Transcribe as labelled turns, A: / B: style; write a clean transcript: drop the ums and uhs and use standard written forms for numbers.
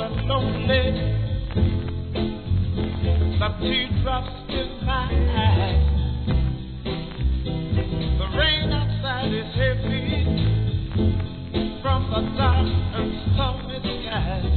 A: and lonely. Some teardrops in my eyes. The rain outside is heavy from the dark and stormy skies.